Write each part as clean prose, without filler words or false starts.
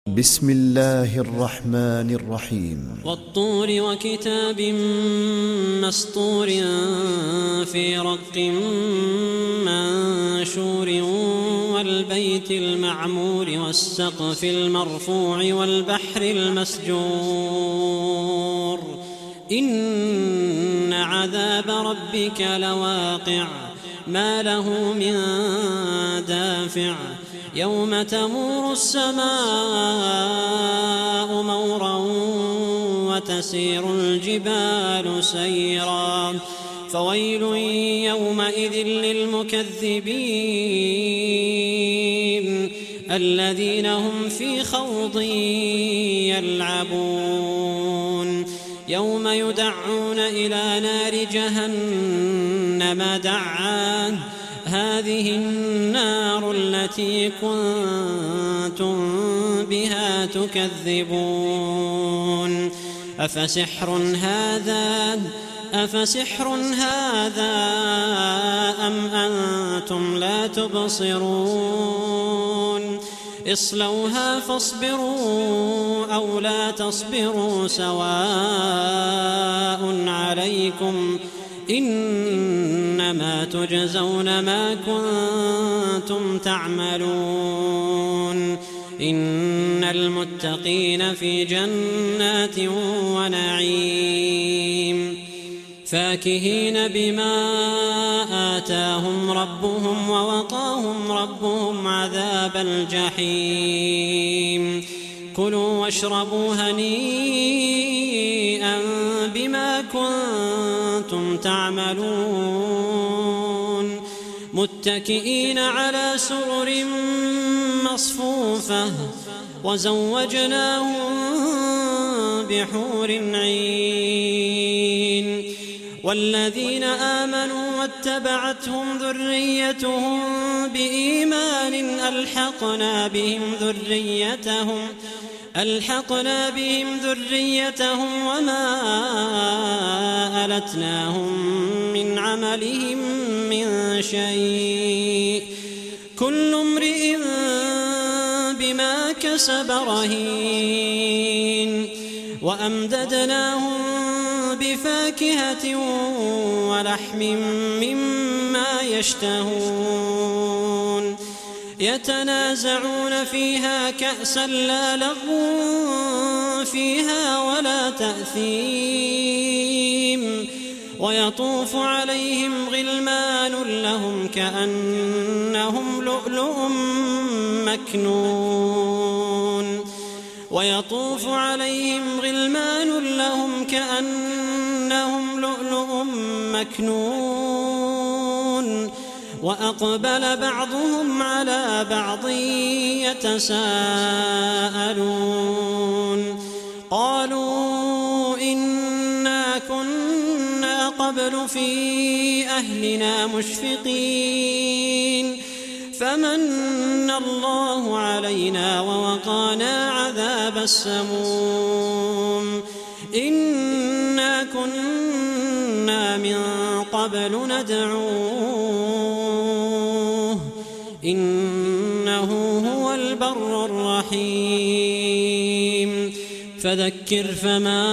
بسم الله الرحمن الرحيم والطور وكتاب مسطور في رق منشور والبيت المعمور والسقف المرفوع والبحر المسجور إن عذاب ربك لواقع ما له من دافع يوم تمور السماء مورا وتسير الجبال سيرا فويل يومئذ للمكذبين الذين هم في خوض يلعبون يوم يدعون إلى نار جهنم دعا هذه النار التي كنتم بها تكذبون أفسحر هذا أم أنتم لا تبصرون اصلوها فاصبروا أو لا تصبروا سواء عليكم إنما تجزون ما كنتم تعملون إن المتقين في جنات ونعيم فاكهين بما آتاهم ربهم ووقاهم ربهم عذاب الجحيم كلوا واشربوا هنيئا بما كنتم تعملون متكئين على سرر مصفوفة وزوجناهم بحور عين والذين آمنوا واتبعتهم ذريتهم بإيمان ألحقنا بهم ذريتهم وما ألتناهم من عملهم من شيء كل امرئ بما كسب رهين وأمددناهم بفاكهة ولحم مما يشتهون يتنازعون فيها كأسا لا لغو فيها ولا تأثيم ويطوف عليهم غلمان لهم كأنهم لؤلؤ مكنون وأقبل بعضهم على بعض يتساءلون قالوا إنا كنا قبل في أهلنا مشفقين فمن الله علينا ووقانا عذاب السموم إنا كنا من قبل ندعوه إنه هو البر الرحيم فذكر فما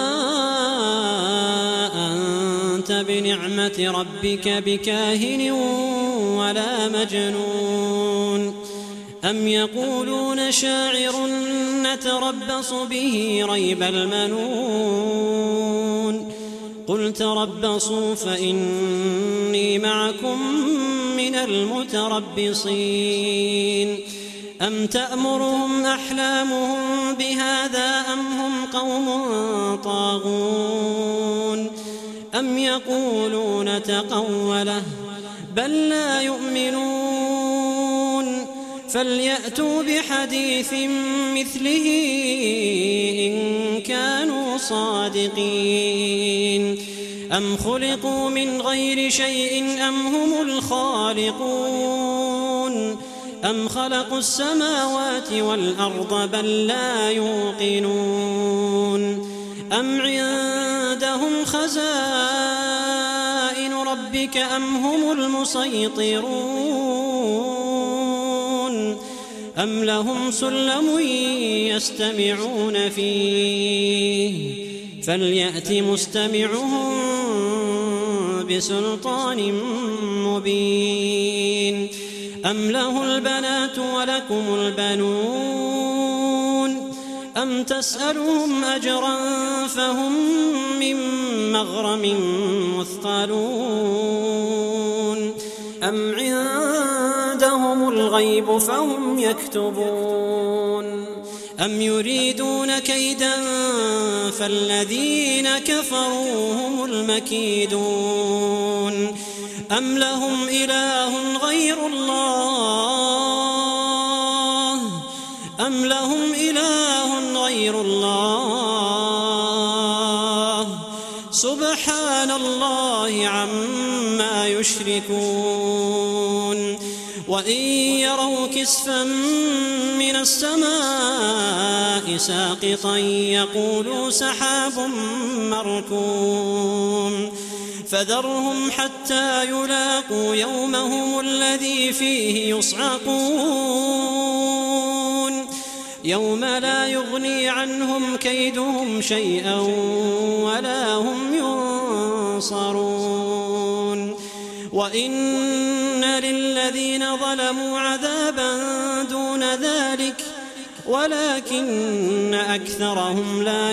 أنت بنعمة ربك بكاهن ولا مجنون أم يقولون شاعر نتربص به ريب المنون قل تربصوا فإني معكم من المتربصين أم تأمرهم أحلامهم بهذا أم هم قوم طاغون أم يقولون تقوله بل لا يؤمنون فليأتوا بحديث مثله إن كانوا صادقين أم خلقوا من غير شيء أم هم الخالقون أم خلقوا السماوات والأرض بل لا يوقنون أم عندهم خزائن ربك أم هم المسيطرون أم لهم سلم يستمعون فيه فليأت مستمعهم بسلطان مبين أم له البنات ولكم البنون أم تسألهم أجرا فهم من مغرم مثقلون أم عندهم الغيب فهم يكتبون أم يريدون كيدا فالذين كفروا هم المكيدون أم لهم إله غير الله سبحان الله عما يشركون وإن يروا كسفا من السماء ساقطا يقولوا سحاب مركوم فذرهم حتى يلاقوا يومهم الذي فيه يصعقون يوم لا يغني عنهم كيدهم شيئا ولا هم ينصرون وإن للذين ظلموا عذابا دون ذلك ولكن أكثرهم لا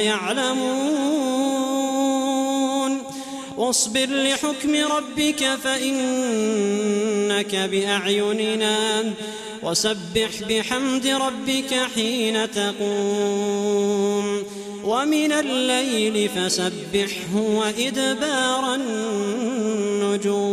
يعلمون واصبر لحكم ربك فإنك بأعيننا وسبح بحمد ربك حين تقوم ومن الليل فسبحه وإدبار النجوم